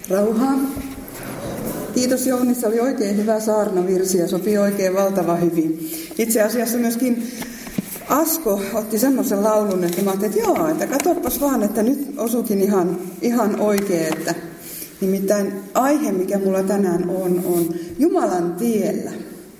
Rauhaa. Kiitos Jouni, se oli oikein hyvä saarnavirsi ja sopii oikein valtavan hyvin. Itse asiassa myöskin Asko otti semmoisen laulun, että mä ajattelin, että joo, että katoppas vaan, että nyt osukin ihan oikein, että nimittäin aihe, mikä mulla tänään on Jumalan tiellä.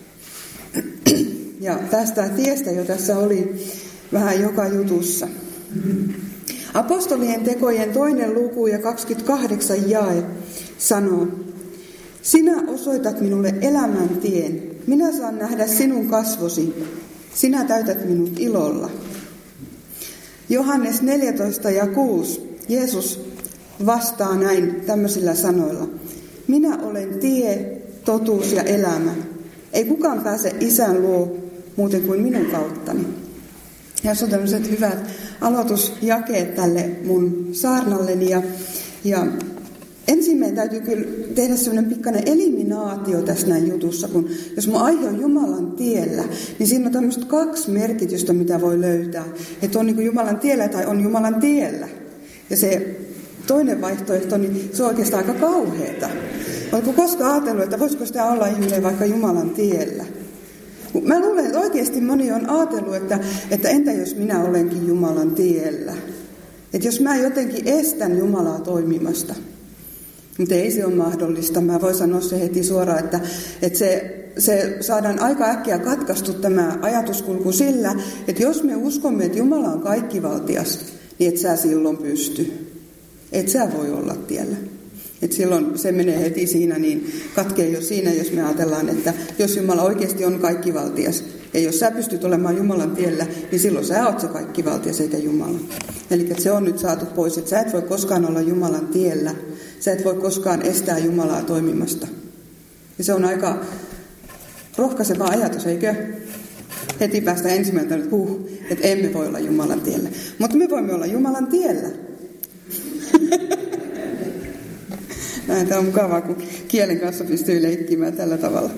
Ja tästä tiestä jo tässä oli vähän joka jutussa. Apostolien tekojen 2. luku ja 28 jae sanoo: Sinä osoitat minulle elämän tien. Minä saan nähdä sinun kasvosi. Sinä täytät minut ilolla. Johannes 14 ja 6. Jeesus vastaa näin tämmöisillä sanoilla: Minä olen tie, totuus ja elämä. Ei kukaan pääse Isän luo muuten kuin minun kauttani. Ja se on tämmöiset hyvät aloitusjakeet tälle mun saarnalleni. Ja ensin meidän täytyy kyllä tehdä semmoinen pikkainen eliminaatio tässä näin jutussa, kun jos mun aihe on Jumalan tiellä, niin siinä on tämmöistä 2 merkitystä, mitä voi löytää. Että on niin kuin Jumalan tiellä tai on Jumalan tiellä. Ja se toinen vaihtoehto, niin se on oikeastaan aika kauheata. Oletko koskaan ajatellut, että voisiko sitä olla ihminen vaikka Jumalan tiellä? Mä luulen, että oikeasti moni on ajatellut, että entä jos minä olenkin Jumalan tiellä? Että jos mä jotenkin estän Jumalaa toimimasta. Mutta ei se ole mahdollista. Mä voin sanoa se heti suoraan, että se saadaan aika äkkiä katkaistu tämä ajatuskulku sillä, että jos me uskomme, että Jumala on kaikkivaltias, niin et sä silloin pysty. Et sä voi olla tiellä. Et silloin se menee heti siinä, niin katkee jo siinä, jos me ajatellaan, että jos Jumala oikeasti on kaikkivaltias, ja jos sä pystyt olemaan Jumalan tiellä, niin silloin sä oot se kaikkivaltias eikä Jumala. Eli se on nyt saatu pois, että sä et voi koskaan olla Jumalan tiellä. Sä et voi koskaan estää Jumalaa toimimasta. Ja se on aika rohkaiseva ajatus, eikö? Heti päästä ensimmäisenä, että emme voi olla Jumalan tiellä. Mutta me voimme olla Jumalan tiellä. Näin, tämä on mukavaa, kun kielen kanssa pystyy leikkimään tällä tavalla.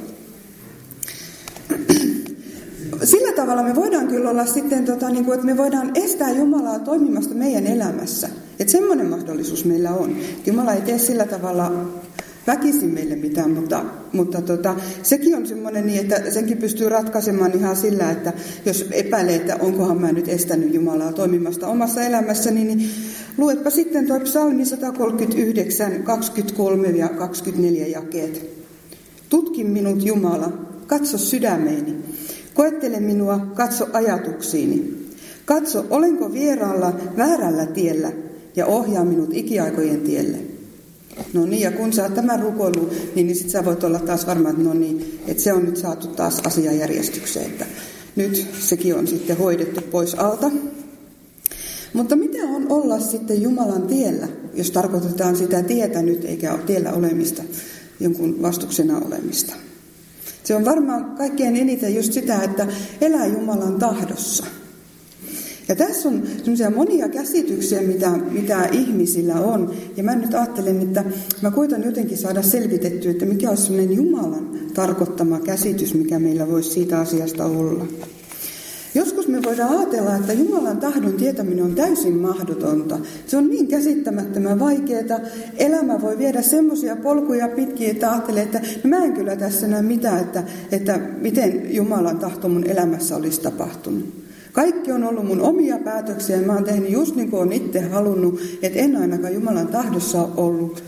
Sillä tavalla me voidaan kyllä olla sitten, että me voidaan estää Jumalaa toimimasta meidän elämässä. Että semmoinen mahdollisuus meillä on. Jumala ei tee sillä tavalla väkisin meille mitään, mutta sekin on semmoinen niin, että senkin pystyy ratkaisemaan ihan sillä, että jos epäilee, että onkohan mä nyt estänyt Jumalaa toimimasta omassa elämässäni, niin luetpa sitten tuo psalmi 139, 23 ja 24 jakeet. Tutki minut Jumala, katso sydämeeni. Koettele minua, katso ajatuksiini. Katso, olenko vieraalla väärällä tiellä ja ohjaa minut ikiaikojen tielle. No niin, ja kun saat tämän rukoilun, niin sit sä voit olla taas varma, että no niin, että se on nyt saatu taas asiajärjestykseen, että nyt sekin on sitten hoidettu pois alta. Mutta mitä on olla sitten Jumalan tiellä, jos tarkoitetaan sitä tietä nyt, eikä tiellä olemista, jonkun vastuksena olemista? Se on varmaan kaikkein eniten just sitä, että elää Jumalan tahdossa. Ja tässä on semmoisia monia käsityksiä, mitä ihmisillä on. Ja mä nyt ajattelen, että mä koitan jotenkin saada selvitettyä, että mikä on semmoinen Jumalan tarkoittama käsitys, mikä meillä voisi siitä asiasta olla. Joskus me voidaan ajatella, että Jumalan tahdon tietäminen on täysin mahdotonta. Se on niin käsittämättömän vaikeaa. Elämä voi viedä semmoisia polkuja pitkin, että ajattelee, että no mä en kyllä tässä näe mitään, että miten Jumalan tahto mun elämässä olisi tapahtunut. Kaikki on ollut mun omia päätöksiä ja mä oon tehnyt just niin kuin olen itse halunnut, että en ainakaan Jumalan tahdossa ole ollut.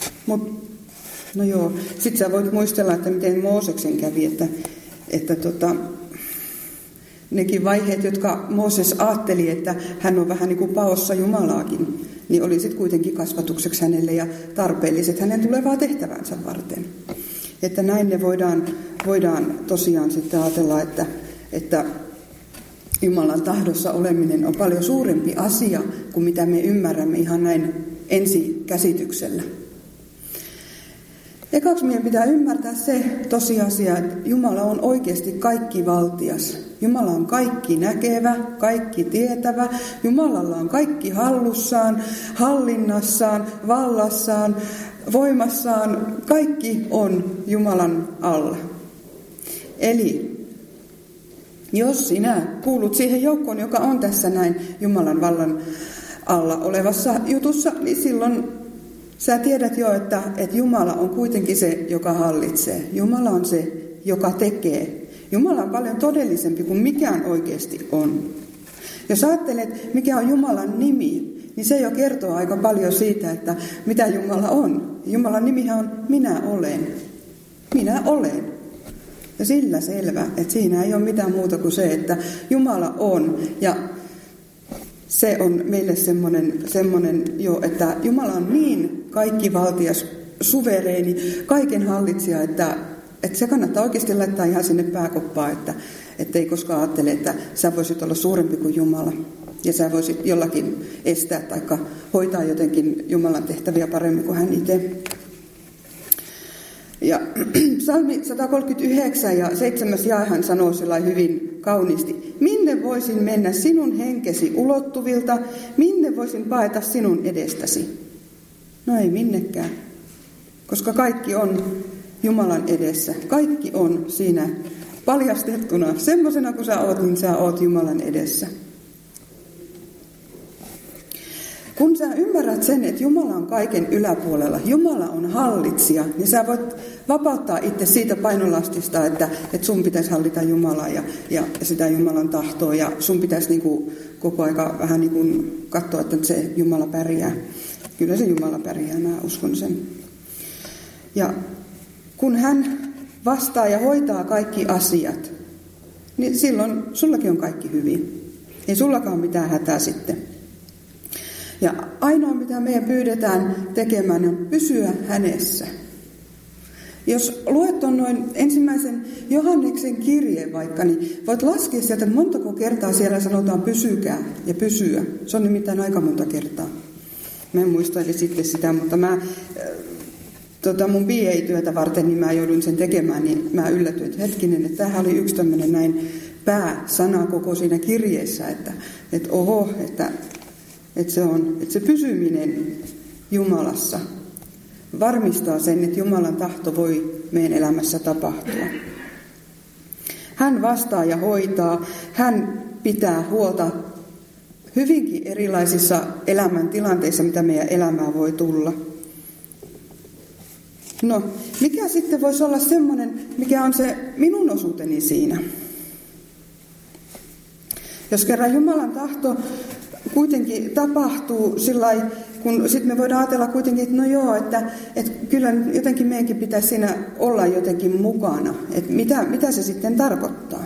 No joo, sit sä voit muistella, että miten Mooseksen kävi, että nekin vaiheet, jotka Mooses ajatteli, että hän on vähän niin kuin paossa Jumalaakin, niin oli sitten kuitenkin kasvatukseksi hänelle ja tarpeelliset hänen tulevaa tehtävänsä varten. Että näin ne voidaan tosiaan sitten ajatella, että Jumalan tahdossa oleminen on paljon suurempi asia kuin mitä me ymmärrämme ihan näin ensikäsityksellä. Ekaksi meidän pitää ymmärtää se tosiasia, että Jumala on oikeasti kaikkivaltias. Jumala on kaikki näkevä, kaikki tietävä. Jumalalla on kaikki hallussaan, hallinnassaan, vallassaan, voimassaan. Kaikki on Jumalan alla. Eli jos sinä kuulut siihen joukkoon, joka on tässä näin Jumalan vallan alla olevassa jutussa, niin silloin Sä tiedät jo, että Jumala on kuitenkin se, joka hallitsee. Jumala on se, joka tekee. Jumala on paljon todellisempi kuin mikään oikeasti on. Jos ajattelet, mikä on Jumalan nimi, niin se jo kertoo aika paljon siitä, että mitä Jumala on. Jumalan nimihän on minä olen. Minä olen. Ja sillä selvä, että siinä ei ole mitään muuta kuin se, että Jumala on. Ja se on meille semmoinen jo, että Jumala on niin kaikkivaltias, suvereeni, kaiken hallitsija, että se kannattaa oikeasti laittaa ihan sinne pääkoppaan, että ei koskaan ajattele, että sä voisit olla suurempi kuin Jumala. Ja sä voisit jollakin estää tai hoitaa jotenkin Jumalan tehtäviä paremmin kuin hän itse. Ja psalmi 139 ja 7. jae hän sanoo sellainen hyvin kauniisti. Minne voisin mennä sinun henkesi ulottuvilta, minne voisin paeta sinun edestäsi? No ei minnekään, koska kaikki on Jumalan edessä. Kaikki on siinä paljastettuna. Semmoisena kuin sä oot, niin sä oot Jumalan edessä. Kun sä ymmärrät sen, että Jumala on kaiken yläpuolella, Jumala on hallitsija, niin sä voit vapauttaa itse siitä painolastista, että sun pitäisi hallita Jumalaa ja sitä Jumalan tahtoa, ja sun pitäisi niin kuin koko aika vähän niin kuin katsoa, että se Jumala pärjää. Kyllä se Jumala pärjää, mä uskon sen. Ja kun hän vastaa ja hoitaa kaikki asiat, niin silloin sullakin on kaikki hyvin. Ei sullakaan mitään hätää sitten. Ja ainoa, mitä meidän pyydetään tekemään, on pysyä hänessä. Jos luet on noin ensimmäisen Johanneksen kirjeen vaikka, niin voit laskea sieltä, että montako kertaa siellä sanotaan pysykää ja pysyä. Se on nimittäin aika monta kertaa. Mä en muistaili sitten sitä, mutta mun BA-työtä varten, niin mä joudun sen tekemään, niin mä yllätyin, että hetkinen, että tämähän oli yksi tämmöinen näin pääsana koko siinä kirjeessä, että se pysyminen Jumalassa varmistaa sen, että Jumalan tahto voi meidän elämässä tapahtua. Hän vastaa ja hoitaa, hän pitää huolta hyvinkin erilaisissa elämäntilanteissa, mitä meidän elämään voi tulla. No, mikä sitten voisi olla semmoinen, mikä on se minun osuuteni siinä? Jos kerran Jumalan tahto kuitenkin tapahtuu sillai, kun sitten me voidaan ajatella kuitenkin, että no joo, että kyllä jotenkin meidänkin pitäisi siinä olla jotenkin mukana. Että mitä se sitten tarkoittaa?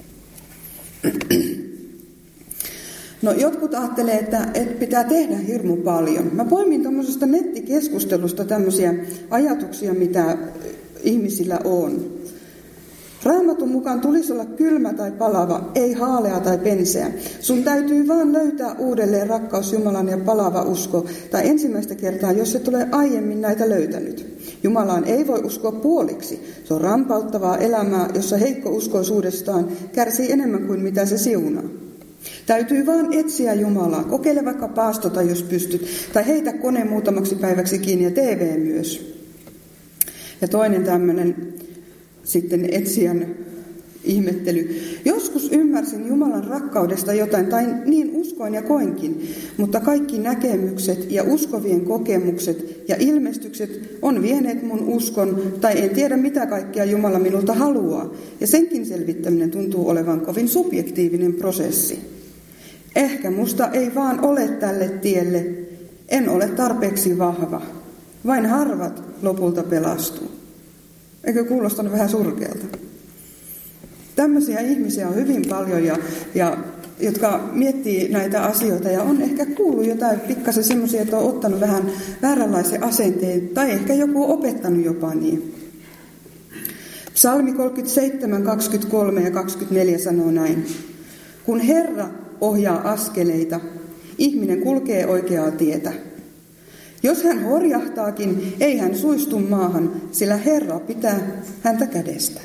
No jotkut ajattelee, että pitää tehdä hirmu paljon. Mä poimin tuommoisesta nettikeskustelusta tämmöisiä ajatuksia, mitä ihmisillä on. Raamatun mukaan tulisi olla kylmä tai palava, ei haalea tai penseä. Sun täytyy vaan löytää uudelleen rakkaus Jumalan ja palava usko, tai ensimmäistä kertaa, jos et ole aiemmin näitä löytänyt. Jumalaan ei voi uskoa puoliksi. Se on rampauttavaa elämää, jossa heikko uskoisuudestaan kärsii enemmän kuin mitä se siunaa. Täytyy vaan etsiä Jumalaa. Kokeile vaikka paastota, jos pystyt, tai heitä kone muutamaksi päiväksi kiinni ja TV myös. Ja toinen tämmöinen sitten etsijän ihmettely. Joskus ymmärsin Jumalan rakkaudesta jotain, tai niin uskoin ja koinkin, mutta kaikki näkemykset ja uskovien kokemukset ja ilmestykset on vieneet mun uskon, tai en tiedä mitä kaikkea Jumala minulta haluaa. Ja senkin selvittäminen tuntuu olevan kovin subjektiivinen prosessi. Ehkä musta ei vaan ole tälle tielle, en ole tarpeeksi vahva. Vain harvat lopulta pelastuu. Eikö kuulostanut vähän surkealta? Tämmöisiä ihmisiä on hyvin paljon, ja jotka miettii näitä asioita ja on ehkä kuullut jotain pikkasen semmoisia, että on ottanut vähän vääränlaisen asenteen, tai ehkä joku on opettanut jopa niin. Psalmi 37, 23 ja 24 sanoo näin. Kun Herra ohjaa askeleita, ihminen kulkee oikeaa tietä. Jos hän horjahtaakin, ei hän suistu maahan, sillä Herra pitää häntä kädestä.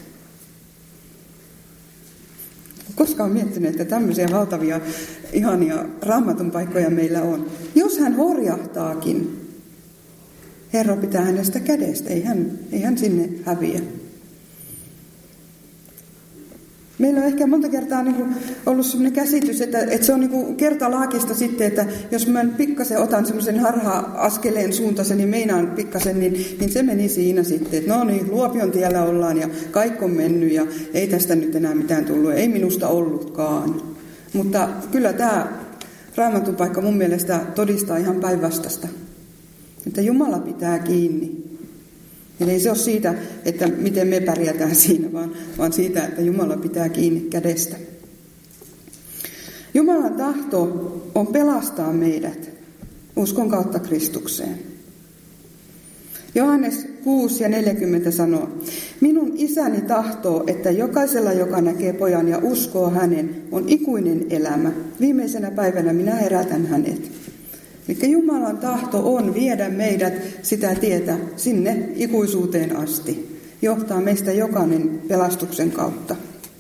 Koskaan miettinyt, että tämmöisiä valtavia, ihania Raamatun paikkoja meillä on. Jos hän horjahtaakin, Herra pitää hänestä kädestä, ei hän sinne häviä. Meillä on ehkä monta kertaa niin kuin ollut sellainen käsitys, että se on niin kuin kertalaakista sitten, että jos mä pikkasen otan semmoisen harha-askeleen suuntaisen, niin meinaan pikkasen, niin se meni siinä sitten, että no niin, Luopion tiellä ollaan ja kaikki on mennyt ja ei tästä nyt enää mitään tullut, ei minusta ollutkaan. Mutta kyllä tämä Raamatun paikka mun mielestä todistaa ihan päinvastaista, että Jumala pitää kiinni. Eli ei se ole siitä, että miten me pärjätään siinä, vaan siitä, että Jumala pitää kiinni kädestä. Jumalan tahto on pelastaa meidät uskon kautta Kristukseen. Johannes 6:40 sanoo, minun isäni tahtoo, että jokaisella, joka näkee pojan ja uskoo hänen, on ikuinen elämä. Viimeisenä päivänä minä herätän hänet. Eli Jumalan tahto on viedä meidät sitä tietä sinne ikuisuuteen asti. Johtaa meistä jokainen pelastuksen kautta.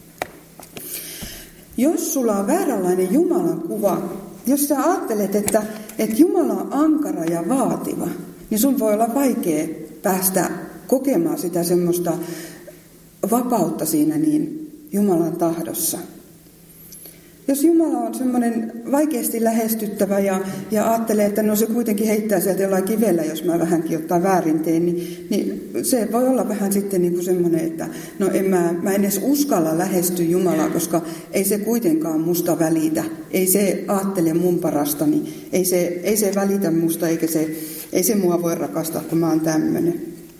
Jos sulla on vääränlainen Jumalan kuva, jos sä ajattelet, että Jumala on ankara ja vaativa, niin sun voi olla vaikea päästä kokemaan sitä semmoista vapautta siinä niin Jumalan tahdossa. Jos Jumala on semmoinen vaikeasti lähestyttävä ja ajattelee, että no se kuitenkin heittää sieltä jollain kivellä, jos mä vähänkin ottaa väärin teen, niin se voi olla vähän sitten niin kuin semmoinen, että no mä en edes uskalla lähestyä Jumalaa, koska ei se kuitenkaan musta välitä. Ei se ajattele mun parastani, ei se välitä musta, ei se mua voi rakastaa, kun mä oon tämmöinen.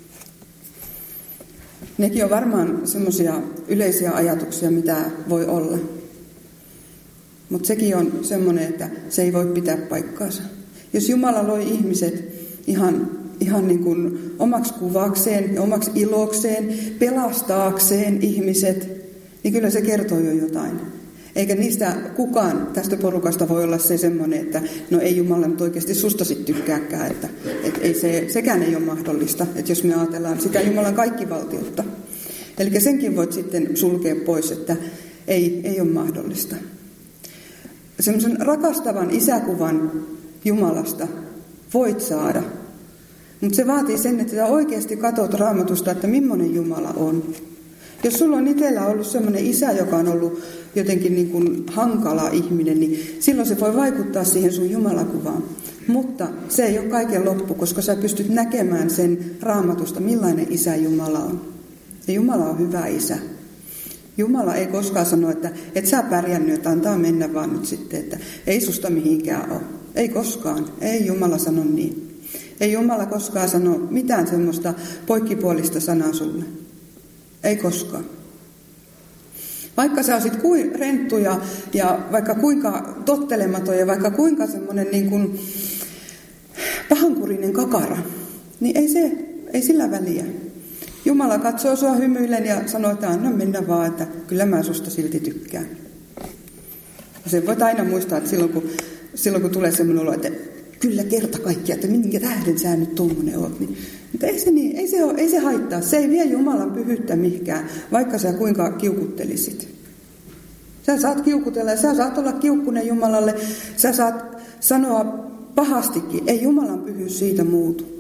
Nekin on varmaan semmoisia yleisiä ajatuksia, mitä voi olla. Mutta sekin on semmoinen, että se ei voi pitää paikkaansa. Jos Jumala loi ihmiset ihan niin kuin omaksi kuvakseen ja omaksi ilokseen, pelastaakseen ihmiset, niin kyllä se kertoo jo jotain. Eikä niistä kukaan tästä porukasta voi olla se semmoinen, että no ei Jumala nyt oikeasti susta sit tykkääkään, että ei sekään ei ole mahdollista, että jos me ajatellaan sitä Jumalan kaikkivaltiutta. Eli senkin voit sitten sulkea pois, että ei ole mahdollista. Semmoisen rakastavan isäkuvan Jumalasta voit saada, mutta se vaatii sen, että sä oikeasti katsot Raamatusta, että millainen Jumala on. Jos sulla on itsellä ollut semmoinen isä, joka on ollut jotenkin niin kuin hankala ihminen, niin silloin se voi vaikuttaa siihen sun Jumalakuvaan. Mutta se ei ole kaiken loppu, koska sä pystyt näkemään sen Raamatusta, millainen isä Jumala on. Ja Jumala on hyvä isä. Jumala ei koskaan sano, että et sä pärjännyt, että antaa mennä vaan nyt sitten, että ei susta mihinkään ole. Ei koskaan. Ei Jumala sano niin. Ei Jumala koskaan sano mitään semmoista poikkipuolista sanaa sulle. Ei koskaan. Vaikka sä olisit kuin renttu ja vaikka kuinka tottelematon ja vaikka kuinka semmoinen niin kuin pahankurinen kakara, niin ei sillä väliä. Jumala katsoo sua hymyillen ja sanoo, että anna mennä vaan, että kyllä mä susta silti tykkään. Ja sen voit aina muistaa, että silloin kun tulee semmoinen olo, että kyllä kerta kaikkiaan, että minkä tähden sä nyt tommonen oot. Niin, mutta ei se niin, ei se haittaa. Se ei vie Jumalan pyhyyttä mihinkään, vaikka sä kuinka kiukuttelisit. Sä saat kiukutella ja sä saat olla kiukkunen Jumalalle. Sä saat sanoa pahastikin. Ei Jumalan pyhyys siitä muutu.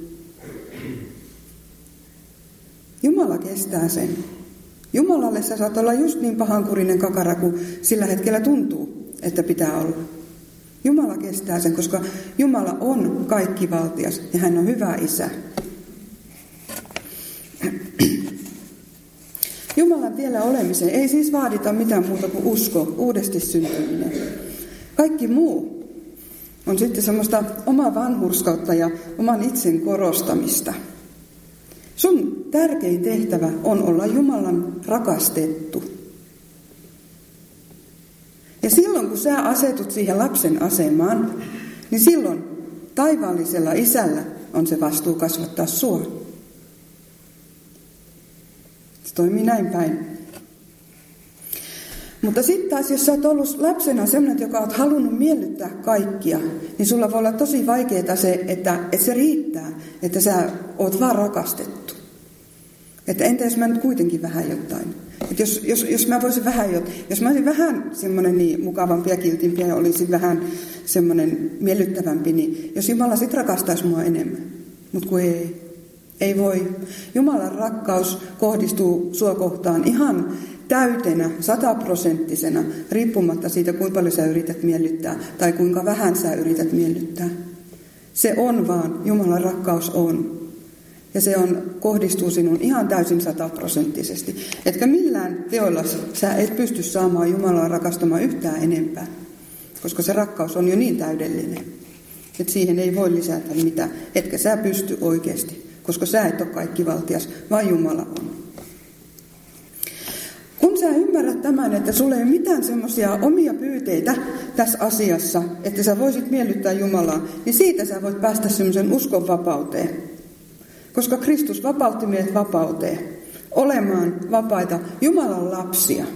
Jumala kestää sen. Jumalalle sä saat olla just niin pahankurinen kakara kuin sillä hetkellä tuntuu, että pitää olla. Jumala kestää sen, koska Jumala on kaikkivaltias ja hän on hyvä isä. Jumalan tiellä olemiseen ei siis vaadita mitään muuta kuin usko, uudesti syntyminen. Kaikki muu on sitten semmoista omaa vanhurskautta ja oman itsen korostamista. Sun tärkein tehtävä on olla Jumalan rakastettu. Ja silloin kun sä asetut siihen lapsen asemaan, niin silloin taivaallisella isällä on se vastuu kasvattaa sua. Se toimii näin päin. Mutta sitten taas, jos sä oot ollut lapsena sellainen, joka oot halunnut miellyttää kaikkia, niin sulla voi olla tosi vaikeaa se, että se riittää, että sä oot vaan rakastettu. Että entä jos mä nyt kuitenkin vähän jotain? Että jos mä voisin vähän jos mä olisin vähän semmoinen niin mukavampi ja kiltimpi ja olisin vähän semmoinen miellyttävämpi, niin jos Jumala sit rakastaisi mua enemmän. Mutta kun ei voi. Jumalan rakkaus kohdistuu sua kohtaan ihan täytenä, 100%, riippumatta siitä, kuinka paljon sä yrität miellyttää tai kuinka vähän sä yrität miellyttää. Se on vaan, Jumalan rakkaus on. Ja se kohdistuu sinun ihan täysin 100%. Etkä millään teolla sä et pysty saamaan Jumalaa rakastamaan yhtään enempää, koska se rakkaus on jo niin täydellinen. Että siihen ei voi lisätä mitään, etkä sä pysty oikeasti, koska sä et ole kaikkivaltias, vaan Jumala on. Kun sä ymmärrät tämän, että sulla ei ole mitään semmoisia omia pyyteitä tässä asiassa, että sä voisit miellyttää Jumalaa, niin siitä sä voit päästä semmoisen uskon vapauteen. Koska Kristus vapautti meidät vapauteen, olemaan vapaita Jumalan lapsia.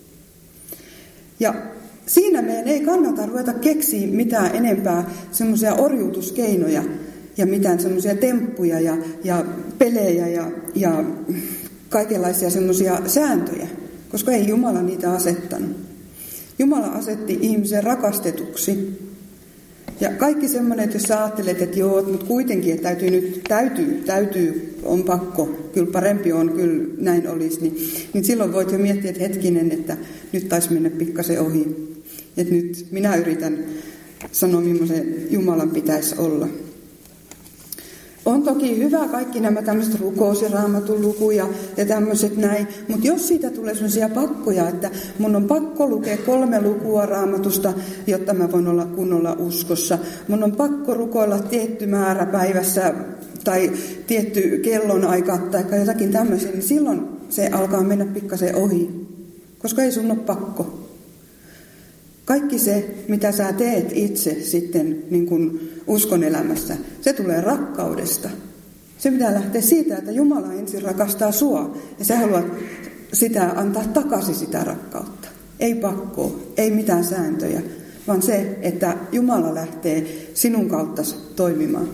Ja siinä meidän ei kannata ruveta keksiä mitään enempää semmoisia orjuutuskeinoja ja mitään semmoisia temppuja ja pelejä ja kaikenlaisia semmoisia sääntöjä, koska ei Jumala niitä asettanut. Jumala asetti ihmisen rakastetuksi. Ja kaikki semmoinen, että jos sä ajattelet, että joo, mutta kuitenkin, että täytyy, on pakko, kyllä parempi on, kyllä näin olisi, niin silloin voit jo miettiä, että hetkinen, että nyt taisi mennä pikkasen ohi. Että nyt minä yritän sanoa, millaisen Jumalan pitäisi olla. On toki hyvä kaikki nämä tämmöiset rukous- ja raamatun lukuja ja tämmöiset näin, mutta jos siitä tulee sellaisia pakkoja, että mun on pakko lukea 3 lukua raamatusta, jotta mä voin olla kunnolla uskossa. Mun on pakko rukoilla tietty määrä päivässä tai tietty kellonaika tai jotakin tämmöisiä, niin silloin se alkaa mennä pikkasen ohi, koska ei sun ole pakko. Kaikki se, mitä sä teet itse sitten niin kuin uskon elämässä, se tulee rakkaudesta. Se pitää lähteä siitä, että Jumala ensin rakastaa sua ja sä haluat sitä antaa takaisin sitä rakkautta. Ei pakkoa, ei mitään sääntöjä, vaan se, että Jumala lähtee sinun kauttasi toimimaan.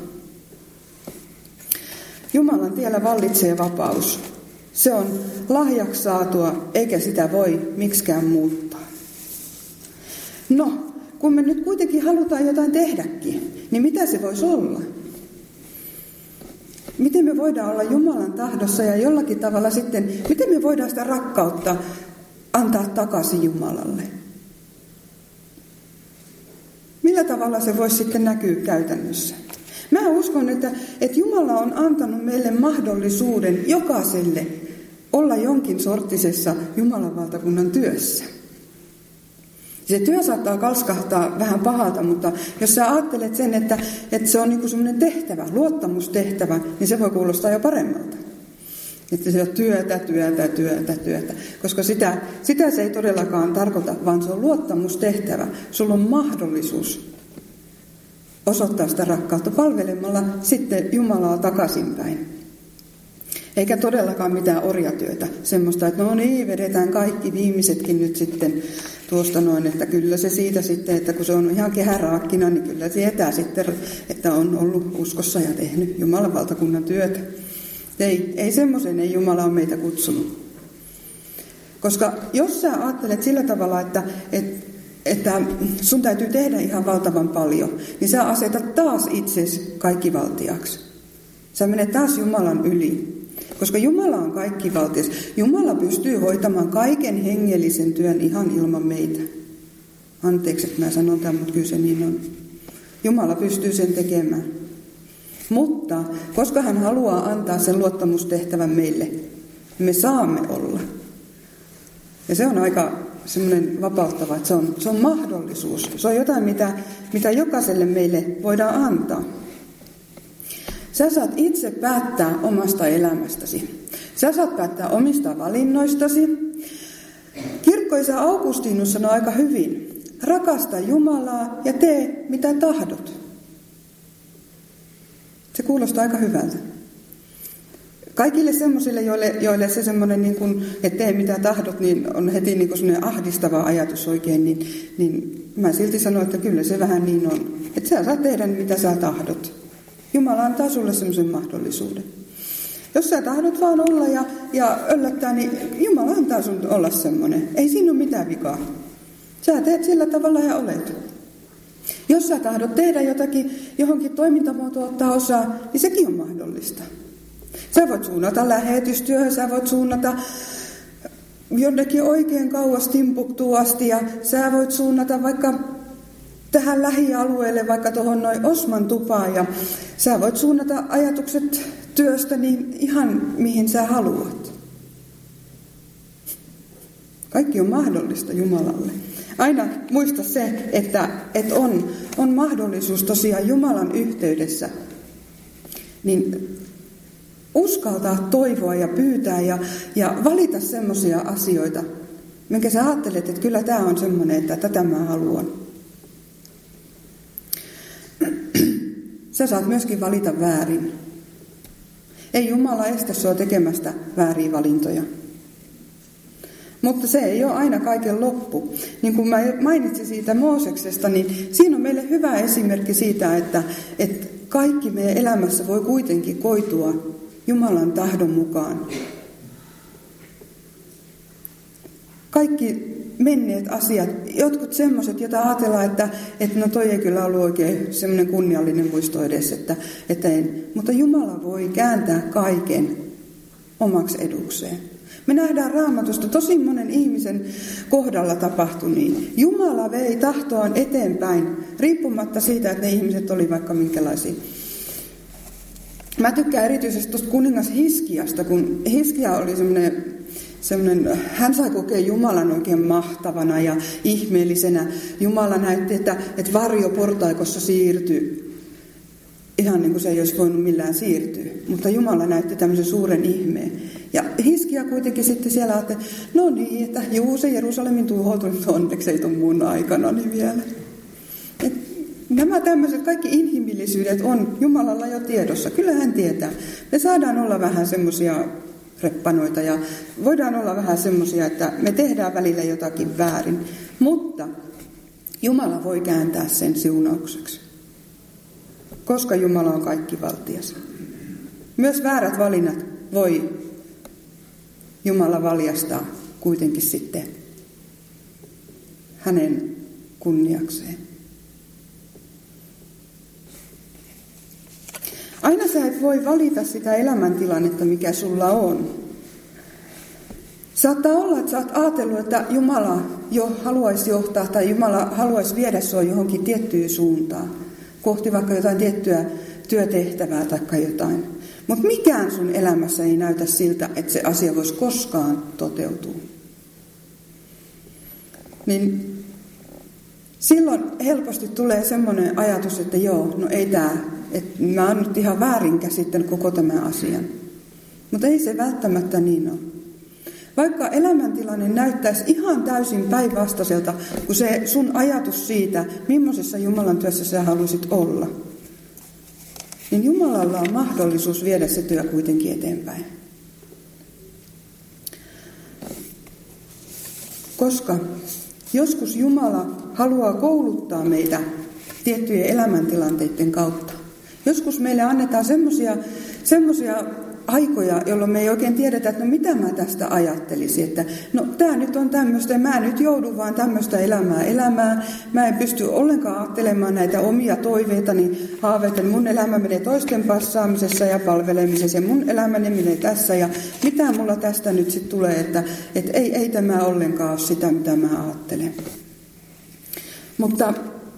Jumalan tiellä vallitsee vapaus. Se on lahjaksi saatua, eikä sitä voi miksikään muuttaa. No, kun me nyt kuitenkin halutaan jotain tehdäkin, niin mitä se voisi olla? Miten me voidaan olla Jumalan tahdossa ja jollakin tavalla sitten, miten me voidaan sitä rakkautta antaa takaisin Jumalalle? Millä tavalla se voisi sitten näkyä käytännössä? Mä uskon, että Jumala on antanut meille mahdollisuuden jokaiselle olla jonkin sorttisessa Jumalan valtakunnan työssä. Se työ saattaa kalskahtaa vähän pahalta, mutta jos sä ajattelet sen, että se on niinku semmoinen tehtävä, luottamustehtävä, niin se voi kuulostaa jo paremmalta. Että se on työtä. Koska sitä se ei todellakaan tarkoita, vaan se on luottamustehtävä. Sulla on mahdollisuus osoittaa sitä rakkautta palvelemalla sitten Jumalaa takaisinpäin. Eikä todellakaan mitään orjatyötä. Semmoista, että no niin, vedetään kaikki viimeisetkin nyt sitten tuosta noin, että kyllä se siitä sitten, että kun se on ihan kehäraakkina, niin kyllä se tietää sitten, että on ollut uskossa ja tehnyt Jumalan valtakunnan työtä. Ei semmoisen ei Jumala ole meitä kutsunut. Koska jos sä ajattelet sillä tavalla, että sun täytyy tehdä ihan valtavan paljon, niin sä asetat taas itsesi kaikkivaltiaksi. Sä menet taas Jumalan yli. Koska Jumala on kaikkivaltias. Jumala pystyy hoitamaan kaiken hengellisen työn ihan ilman meitä. Anteeksi, että mä sanon tämän, mutta kyllä se niin on. Jumala pystyy sen tekemään. Mutta koska hän haluaa antaa sen luottamustehtävän meille, niin me saamme olla. Ja se on aika semmoinen vapauttava, että se on mahdollisuus. Se on jotain, mitä jokaiselle meille voidaan antaa. Sä saat itse päättää omasta elämästäsi. Sä saat päättää omista valinnoistasi. Kirkkoisä Augustinus sanoi aika hyvin, rakasta Jumalaa ja tee mitä tahdot. Se kuulostaa aika hyvältä. Kaikille semmoisille, joille se semmoinen, niin kuin, että tee mitä tahdot, niin on heti niin kuin semmoinen ahdistava ajatus oikein, niin mä silti sanon, että kyllä se vähän niin on. Että sä saat tehdä mitä sä tahdot. Jumala antaa sulle semmoisen mahdollisuuden. Jos sä tahdot vaan olla ja öllöttää, niin Jumala antaa sun olla semmoinen. Ei siinä ole mitään vikaa. Sä teet sillä tavalla ja olet. Jos sä tahdot tehdä johonkin toimintamuotoon ottaa osaa, niin sekin on mahdollista. Sä voit suunnata lähetystyöhön, sä voit suunnata jonnekin oikein kauas Timbuktuun asti ja sä voit suunnata vaikka tähän lähialueelle, vaikka tuohon noin Osman tupaan ja sä voit suunnata ajatukset työstä niin ihan mihin sä haluat. Kaikki on mahdollista Jumalalle. Aina muista se, että on mahdollisuus tosiaan Jumalan yhteydessä, niin uskaltaa toivoa ja pyytää ja valita semmoisia asioita, minkä sä ajattelet, että kyllä tämä on semmoinen, että tätä mä haluan. Sä saat myöskin valita väärin. Ei Jumala estä sua tekemästä vääriä valintoja. Mutta se ei ole aina kaiken loppu. Niin kuin mä mainitsin siitä Mooseksesta, niin siinä on meille hyvä esimerkki siitä, että kaikki meidän elämässä voi kuitenkin koitua Jumalan tahdon mukaan. Kaikki menneet asiat, jotkut semmoiset, joita ajatellaan, että no toi ei kyllä ollut oikein semmoinen kunniallinen muisto edes, että en. Mutta Jumala voi kääntää kaiken omaksi edukseen. Me nähdään Raamatusta tosi monen ihmisen kohdalla tapahtui niin. Jumala vei tahtoaan eteenpäin, riippumatta siitä, että ne ihmiset oli vaikka minkälaisia. Mä tykkään erityisesti tuosta kuningas Hiskiasta, kun Hiskia oli semmoinen, hän sai kokea Jumalan oikein mahtavana ja ihmeellisenä. Jumala näytti, että varjo portaikossa siirtyi. Ihan niin kuin se ei olisi voinut millään siirtyä. Mutta Jumala näytti tämmöisen suuren ihmeen. Ja Hiskia kuitenkin sitten siellä ajatteli, no niin, että juu se Jerusalemin tuhoutu, mutta onneksi ei tuon mun aikana niin vielä. Et nämä tämmöiset kaikki inhimillisyydet on Jumalalla jo tiedossa. Kyllä hän tietää. Me saadaan olla vähän semmoisia reppanoita ja voidaan olla vähän semmoisia, että me tehdään välillä jotakin väärin. Mutta Jumala voi kääntää sen siunaukseksi. Koska Jumala on kaikkivaltias. Myös väärät valinnat voi Jumala valjastaa kuitenkin sitten hänen kunniakseen. Aina sä et voi valita sitä elämäntilannetta, mikä sulla on. Saattaa olla, että sä oot ajatellut, että Jumala jo haluaisi johtaa tai Jumala haluaisi viedä sua johonkin tiettyyn suuntaan. Kohti vaikka jotain tiettyä työtehtävää tai jotain. Mutta mikään sun elämässä ei näytä siltä, että se asia voisi koskaan toteutua. Niin silloin helposti tulee semmoinen ajatus, että joo, no ei tämä, että mä oon nyt ihan väärin käsittänyt koko tämän asian. Mutta ei se välttämättä niin ole. Vaikka elämäntilanne näyttäisi ihan täysin päinvastaiselta kuin se sun ajatus siitä, millaisessa Jumalan työssä sä haluaisit olla, niin Jumalalla on mahdollisuus viedä se työ kuitenkin eteenpäin. Koska joskus Jumala haluaa kouluttaa meitä tiettyjen elämäntilanteiden kautta. Joskus meille annetaan semmoisia aikoja, jolloin me ei oikein tiedetä, että no mitä mä tästä ajattelisin. Että no tää nyt on tämmöistä, mä nyt joudun vaan tämmöistä elämää elämään. Mä en pysty ollenkaan ajattelemaan näitä omia toiveitani, haaveita. Mun elämä menee toisten passaamisessa ja palvelemisessa ja mun elämäni menee tässä. Ja mitä mulla tästä nyt sitten tulee, että ei tämä ollenkaan ole sitä, mitä mä ajattelen. Mutta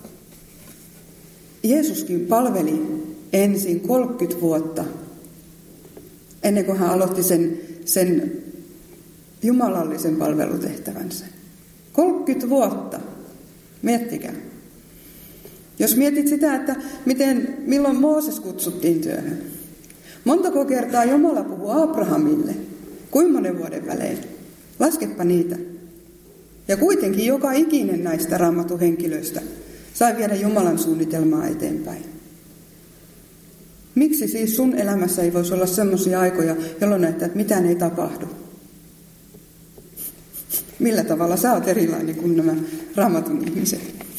Jeesuskin palveli ensin 30 vuotta. Ennen kuin hän aloitti sen jumalallisen palvelutehtävänsä. 30 vuotta. Miettikää. Jos mietit sitä, että milloin Mooses kutsuttiin työhön. Montako kertaa Jumala puhui Abrahamille? Kuinka monen vuoden välein? Laskepa niitä. Ja kuitenkin joka ikinen näistä Raamatun henkilöistä sai viedä Jumalan suunnitelmaa eteenpäin. Miksi siis sun elämässä ei voisi olla semmoisia aikoja, jolloin näyttää, että mitään ei tapahdu? Millä tavalla sä oot erilainen kuin nämä Raamatun ihmiset?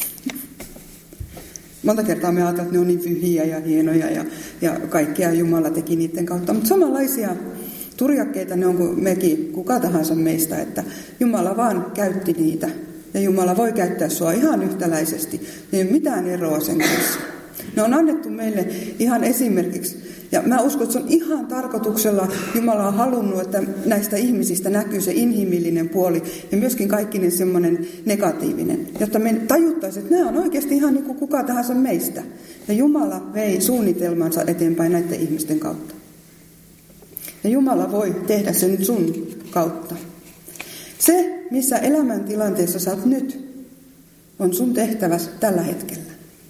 Monta kertaa me ajatellaan, että ne on niin pyhiä ja hienoja ja kaikkea Jumala teki niiden kautta. Mutta samanlaisia turjakkeita ne on kuin mekin, kuka tahansa meistä, että Jumala vaan käytti niitä. Ja Jumala voi käyttää sua ihan yhtäläisesti. Ei ole mitään eroa sen kanssa. Ne on annettu meille ihan esimerkiksi Ja mä uskon, että se on ihan tarkoituksella. Jumala on halunnut, että näistä ihmisistä näkyy se inhimillinen puoli ja myöskin kaikkinen semmoinen negatiivinen. Jotta me tajuttaisiin, että nämä on oikeasti ihan niin kuin kuka tahansa meistä. Ja Jumala vei suunnitelmansa eteenpäin näiden ihmisten kautta. Ja Jumala voi tehdä sen nyt sun kautta. Se, missä elämäntilanteessa sä oot nyt, on sun tehtäväsi tällä hetkellä.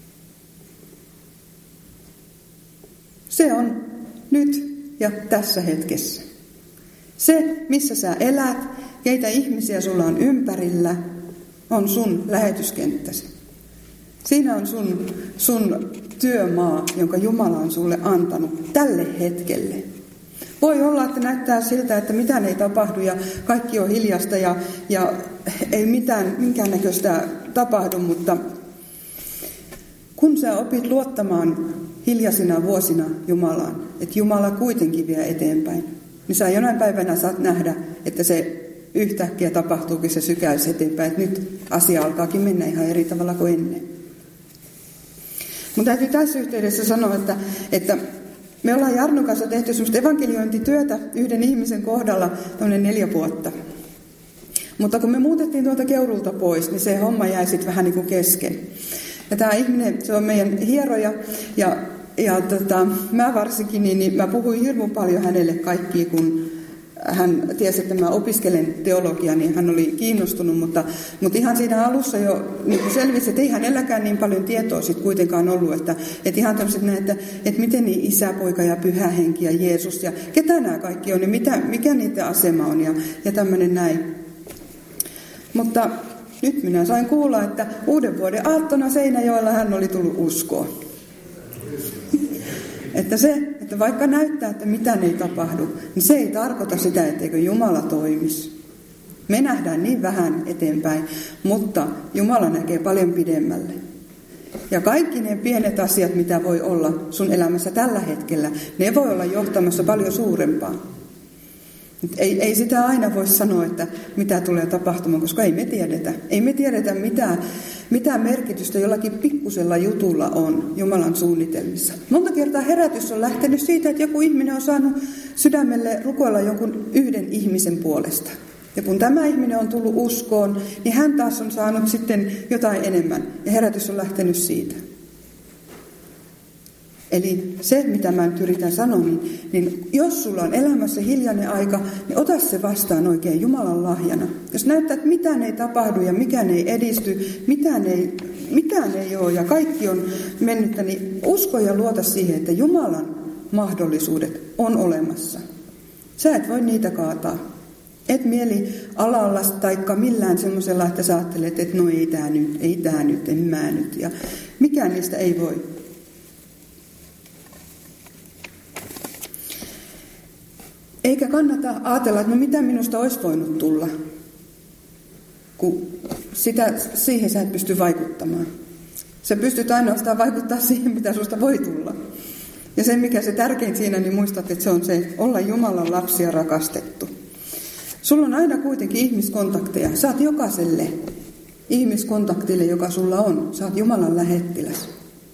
Se on nyt ja tässä hetkessä. Se, missä sä elät, keitä ihmisiä sulla on ympärillä, on sun lähetyskenttäsi. Siinä on sun työmaa, jonka Jumala on sulle antanut tälle hetkelle. Voi olla, että näyttää siltä, että mitään ei tapahdu ja kaikki on hiljasta ja ei minkäännäköistä tapahdu, mutta kun sä opit luottamaan hiljaisina vuosina Jumalaan, että Jumala kuitenkin vie eteenpäin, niin sä jonain päivänä saat nähdä, että se yhtäkkiä tapahtuukin se sykäys eteenpäin, että nyt asia alkaakin mennä ihan eri tavalla kuin ennen. Mun täytyy tässä yhteydessä sanoa, että me ollaan Jarnon kanssa tehty semmoista evankeliointityötä yhden ihmisen kohdalla 4 vuotta. Mutta kun me muutettiin tuolta Keurulta pois, niin se homma jäi sitten vähän niin kuin kesken. Ja tämä ihminen, se on meidän hieroja ja mä varsinkin, niin mä puhuin hirveän paljon hänelle kaikkia, kun hän tiesi, että mä opiskelen teologiaa, niin hän oli kiinnostunut, mutta ihan siinä alussa jo niin selvisi, että ei hänelläkään niin paljon tietoa sitten kuitenkaan ollut, että ihan tämmöiset näin, että miten niin Isä, Poika ja Pyhä Henki ja Jeesus ja ketä nämä kaikki on ja mikä niiden asema on ja tämmöinen näin. Mutta nyt minä sain kuulla, että uuden vuoden aattona Seinäjoella hän oli tullut uskoon. Että vaikka näyttää, että mitään ei tapahdu, niin se ei tarkoita sitä, etteikö Jumala toimisi. Me nähdään niin vähän eteenpäin, mutta Jumala näkee paljon pidemmälle. Ja kaikki ne pienet asiat, mitä voi olla sun elämässä tällä hetkellä, ne voi olla johtamassa paljon suurempaa. Ei sitä aina voi sanoa, että mitä tulee tapahtumaan, koska ei me tiedetä. Ei me tiedetä, mitä merkitystä jollakin pikkusella jutulla on Jumalan suunnitelmissa. Monta kertaa herätys on lähtenyt siitä, että joku ihminen on saanut sydämelle rukoilla jonkun yhden ihmisen puolesta. Ja kun tämä ihminen on tullut uskoon, niin hän taas on saanut sitten jotain enemmän. Ja herätys on lähtenyt siitä. Eli se, mitä mä nyt yritän sanoa, niin jos sulla on elämässä hiljainen aika, niin ota se vastaan oikein Jumalan lahjana. Jos näyttää, että mitään ei tapahdu ja mikään ei edisty, mitään ei ole ja kaikki on mennyttä, niin usko ja luota siihen, että Jumalan mahdollisuudet on olemassa. Sä et voi niitä kaataa. Et mieli alalla taikka millään semmoisella, että sä ajattelet, että no ei tää nyt, en mä nyt. Ja mikään niistä ei voi. Eikä kannata ajatella, että no mitä minusta olisi voinut tulla, kun siihen sä et pysty vaikuttamaan. Sä pystyt ainoastaan vaikuttaa siihen, mitä susta voi tulla. Ja se, mikä se tärkein siinä, niin muistat, että se on se, olla Jumalan lapsi ja rakastettu. Sulla on aina kuitenkin ihmiskontakteja. Sä oot jokaiselle ihmiskontaktille, joka sulla on. Sä oot Jumalan lähettiläs.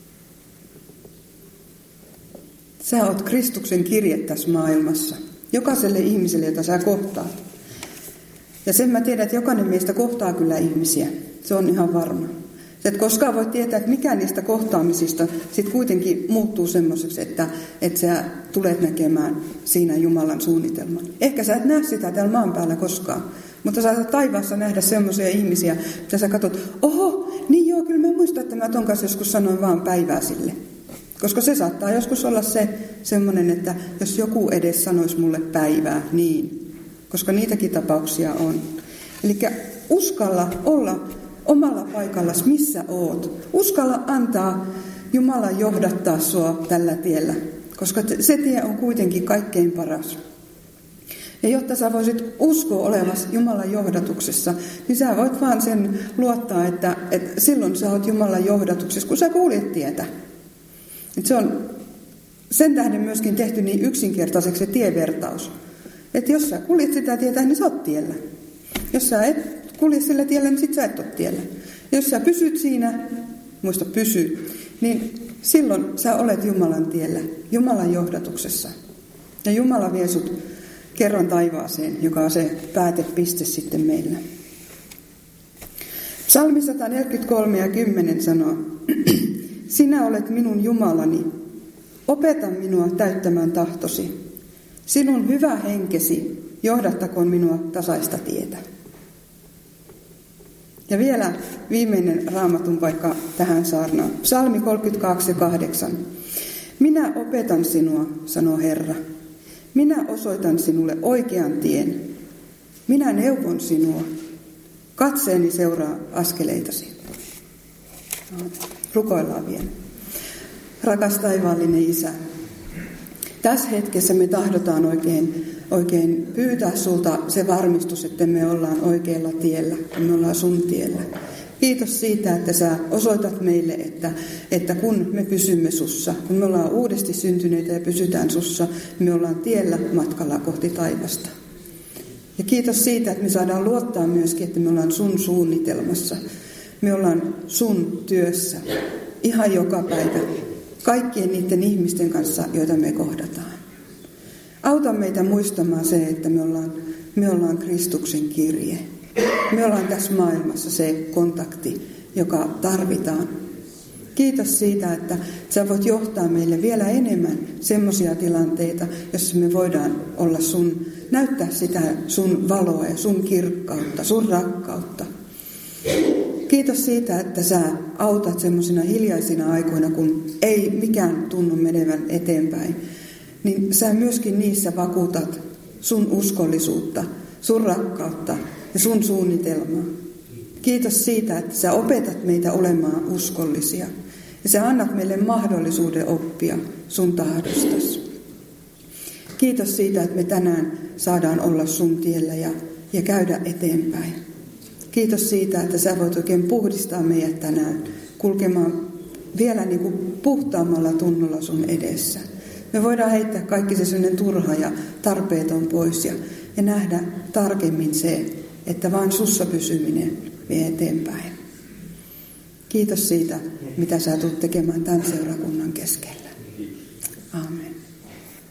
Sä oot Kristuksen kirje tässä maailmassa. Jokaiselle ihmiselle, jota sä kohtaat. Ja sen mä tiedän, että jokainen meistä kohtaa kyllä ihmisiä. Se on ihan varma. Sä et koskaan voi tietää, että mikä niistä kohtaamisista sitten kuitenkin muuttuu semmoiseksi, että sä tulet näkemään siinä Jumalan suunnitelman. Ehkä sä et näe sitä täällä maan päällä koskaan. Mutta sä saat taivaassa nähdä semmoisia ihmisiä, että sä katsot, oho, niin joo, kyllä mä muistan, että mä ton kanssa joskus sanoin vaan päivää sille. Koska se saattaa joskus olla semmoinen, että jos joku edes sanoisi mulle päivää, niin. Koska niitäkin tapauksia on. Eli uskalla olla omalla paikallasi, missä oot. Uskalla antaa Jumalan johdattaa sua tällä tiellä. Koska se tie on kuitenkin kaikkein paras. Ja jotta sä voisit uskoa olevasi Jumalan johdatuksessa, niin sä voit vaan sen luottaa, että silloin sä oot Jumalan johdatuksessa, kun sä kuljet tietä. Et se on sen tähden myöskin tehty niin yksinkertaiseksi se tievertaus. Että jos sä kuljet sitä tietä, niin sä oot tiellä. Jos sä et kulje sillä tiellä, niin sit sä et ole tiellä. Jos sä pysyt siinä, muista pysy, niin silloin sä olet Jumalan tiellä, Jumalan johdatuksessa. Ja Jumala vie sut kerran taivaaseen, joka on se päätepiste sitten meillä. Psalmi 143 ja 10 sanoo, sinä olet minun Jumalani, opeta minua täyttämään tahtosi. Sinun hyvä henkesi johdattakoon minua tasaista tietä. Ja vielä viimeinen Raamatun paikka tähän saarnaan. Psalmi 32 ja 8. Minä opetan sinua, sanoo Herra. Minä osoitan sinulle oikean tien. Minä neuvon sinua. Katseeni seuraa askeleitasi. Rukoillaan vielä. Rakas taivaallinen Isä, tässä hetkessä me tahdotaan oikein pyytää sulta se varmistus, että me ollaan oikealla tiellä, kun me ollaan sun tiellä. Kiitos siitä, että sä osoitat meille, että kun me pysymme sussa, kun me ollaan uudesti syntyneitä ja pysytään sussa, me ollaan tiellä matkalla kohti taivasta. Ja kiitos siitä, että me saadaan luottaa myöskin, että me ollaan sun suunnitelmassa. Me ollaan sun työssä ihan joka päivä, kaikkien niiden ihmisten kanssa, joita me kohdataan. Auta meitä muistamaan se, että me ollaan Kristuksen kirje. Me ollaan tässä maailmassa se kontakti, joka tarvitaan. Kiitos siitä, että sä voit johtaa meille vielä enemmän semmoisia tilanteita, joissa me voidaan olla näyttää sitä sun valoa ja sun kirkkautta, sun rakkautta. Kiitos siitä, että sä autat semmoisina hiljaisina aikoina, kun ei mikään tunnu menevän eteenpäin. Niin sä myöskin niissä vakuutat sun uskollisuutta, sun rakkautta ja sun suunnitelmaa. Kiitos siitä, että sä opetat meitä olemaan uskollisia. Ja sä annat meille mahdollisuuden oppia sun tahdostasi. Kiitos siitä, että me tänään saadaan olla sun tiellä ja käydä eteenpäin. Kiitos siitä, että sä voit oikein puhdistaa meidät tänään kulkemaan vielä niin kuin puhtaammalla tunnolla sun edessä. Me voidaan heittää kaikki se sellainen turha ja tarpeeton pois ja nähdä tarkemmin se, että vaan sussa pysyminen vie eteenpäin. Kiitos siitä, mitä sä tulet tekemään tämän seurakunnan keskellä.